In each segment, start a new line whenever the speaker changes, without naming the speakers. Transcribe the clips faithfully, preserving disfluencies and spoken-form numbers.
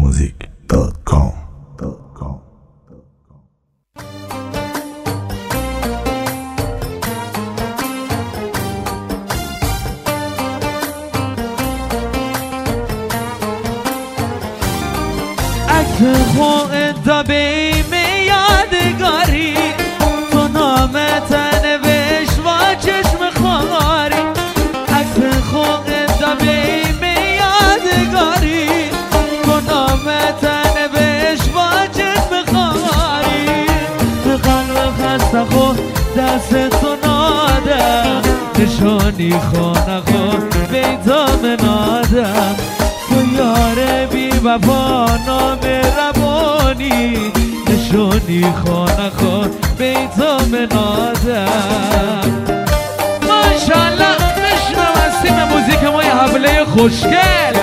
موزیک دات کام.
عکس خود بیم یادگاری تو نامت نوشت و چشم خاری. عکس خود بیم یادگاری تو نامت نوشت و چشم خاری. به قلب خسته خود دست تو نادم نشانی خانه خود بیتام نادم. تو یار بی وفا نام ربانی نشانی خانه خود بیتام نادم. ماشاءالله بشنو از تیم موزیک ما یه حفله خوشگل.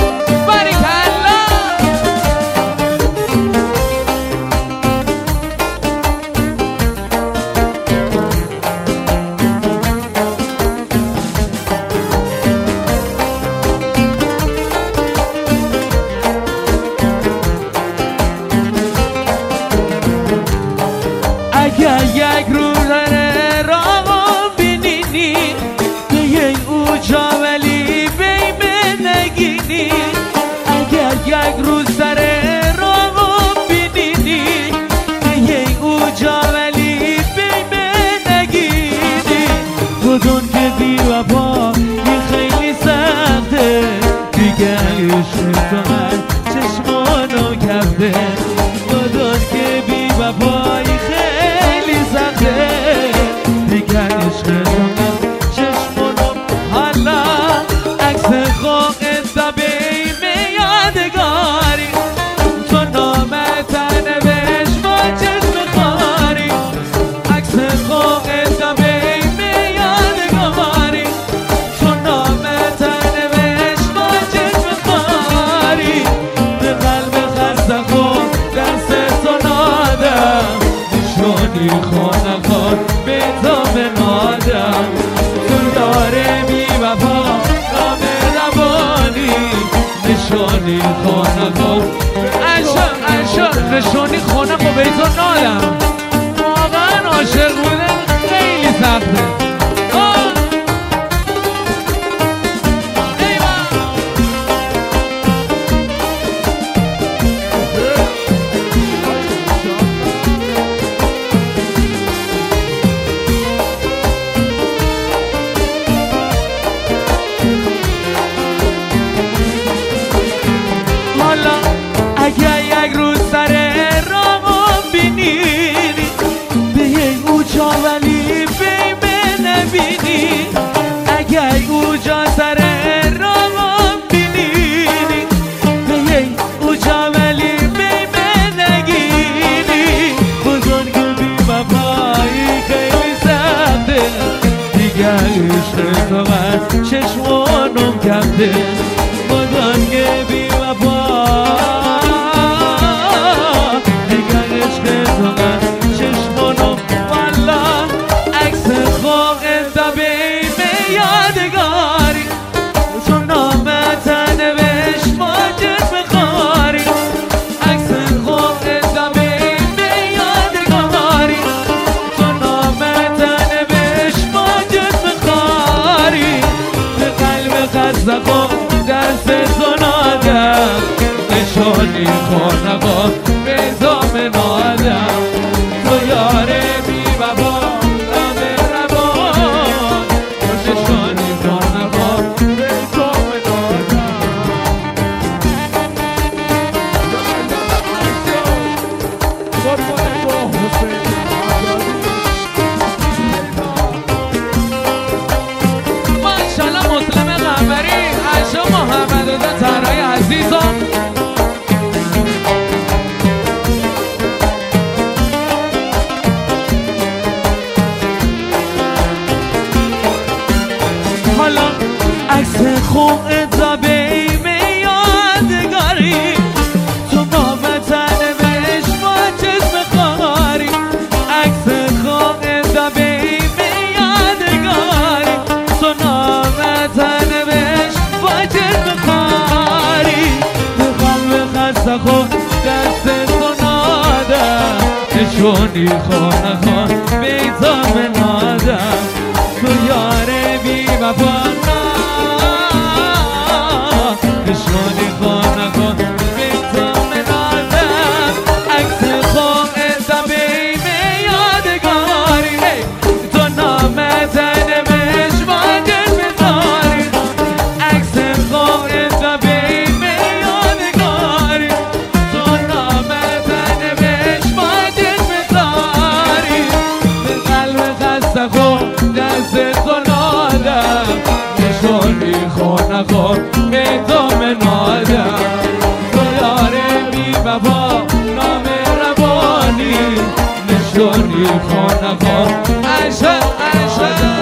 اگر یک روز راه بینینی به یک اوجا ولی بیم نگینی. اگر یک روز سر راه بینینی به یک اوجا ولی بیم نگینی. بدون که بی وفایی خیلی سخته دیگه عشق تو من چشمانو کفته. بدون که بی وفایی دیگر عشق دارم چشمونم حالا. عکس خواهد بیم یادگاری تو نامت نوشت و چشم خاری. عکس خواهد بیم یادگاری تو نامت نوشت و چشم خاری. به قلب خسته خود دست تو نادم نشانی خانه خود بیتام نادم. تو یاره بی وفا نام ربانی نشانی خانه خود عشق عشق نشانی خانه خود بیتام نادم. واقعا عاشق بودن خیلی سخته. اگر یک روز سر راه بینی به یک اوجا ولی بیم نبینی. اگر اوجا سر راه بینی به یک اوجا ولی بیم نگینی. بزرگ بی وفایی خیلی سخته دیگر عشق تو من چشمانم کفته. بزرگ بی وفا یادگاری تو نامت نوشت و چشم خاری. عکس خواهد بیم یادگاری تو نامت نوشت و چشم خاری. به قلب خسته خود دست تو نادم نشانی خانه خود بیتام نادم. تو یار بی وفا محمد و ترای عزیزم خسته خود دست تو نادم نشونی خونه خون بیتام نادم تو یار بی وفا نشونی خونه خون بیتام نادم عکس خواهد بیم یادگاری تو نامت نوش باید بذاری عکس خواهد بیم یادگاری تو نامت نوش باید بذاری به قلب خسته خود دست تو نادم نشونی خونه خود بیتام نادم تو یار بی وفا نام روانی نشونی خونه خود عشق عشق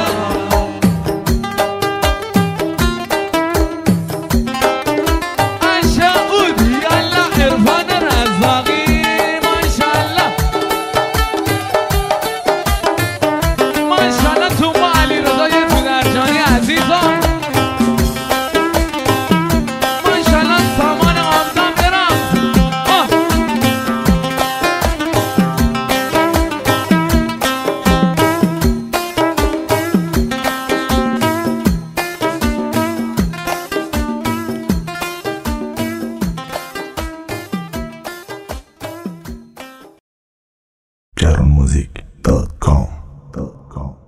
Jaronmusic dot com